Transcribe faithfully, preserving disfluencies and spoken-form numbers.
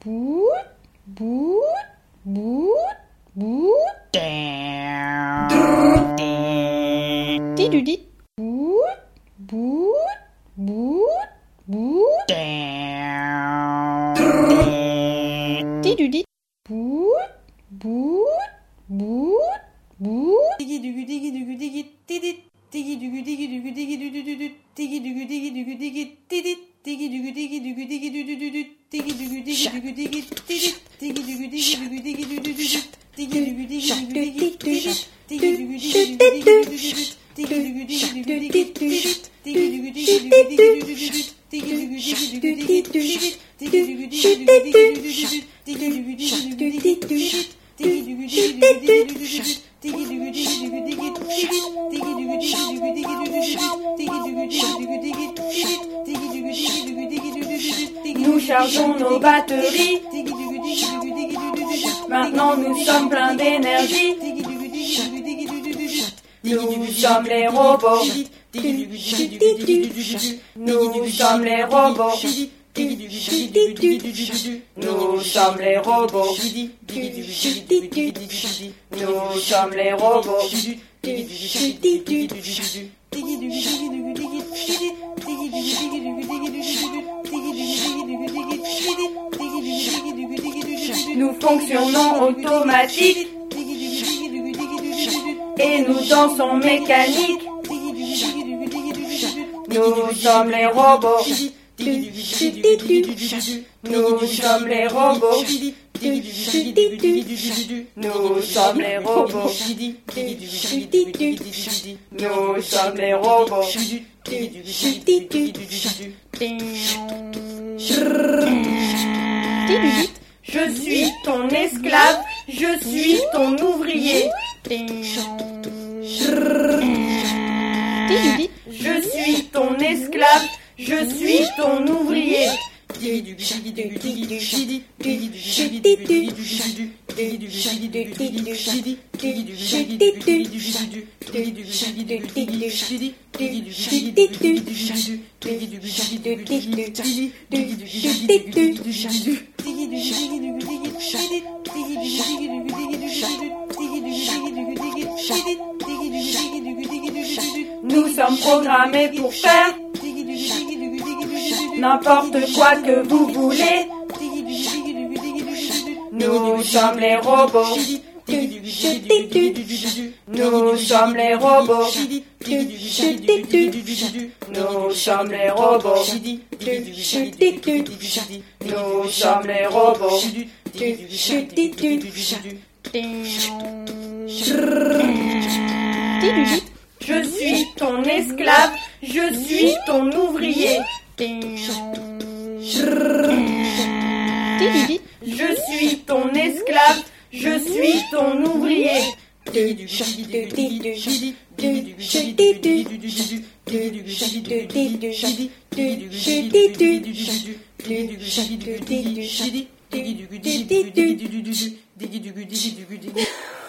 boot, boot, boot, boot, down, dee-doo-dee, boot, boot, boot, boot, down, dee-doo-dee, boot, boot, boot, boot, diggy-duggy, diggy-duggy, diggy-diddy, diggy-duggy, diggy-duggy, diggy-doo-doo-doo, diggy-duggy, diggy-duggy, diggy-diddy, diggy-duggy, diggy-duggy, diggy-doo-doo-doo, diggy-duggy, diggy-duggy, diggy-diddy, diggy-duggy, diggy-duggy, diggy-doo-doo-doo, diggy-duggy, diggy-duggy, diggy-diddy, diggy-duggy, diggy-duggy, diggy-doo-doo-doo, diggy-duggy, diggy-duggy, diggy-diddy, diggy-duggy, diggy-duggy, diggy-doo-doo-doo, diggy-duggy, diggy-duggy, diggy-diddy, diggy-duggy, diggy-duggy, diggy-doo-doo-doo, diggy-duggy, diggy-duggy, diggy-diddy, Nous chargeons nos batteries. Maintenant nous sommes pleins d'énergie. Nous sommes les robots. Nous sommes les robots. Nous sommes les robots. Nous sommes les robots. Nous fonctionnons automatique et nous dansons mécanique. Nous sommes les robots. Nous sommes les robots. Nous sommes les robots. Nous sommes les robots. Je suis ton esclave, je suis ton ouvrier. Je suis ton esclave, je suis ton ouvrier. Nous sommes programmés pour faire n'importe quoi que vous voulez. Nous sommes les robots. Nous sommes les robots. Nous sommes les robots. Nous sommes les robots. Je suis ton esclave, je suis ton ouvrier. Je suis ton esclave, je suis ton ouvrier. Diggy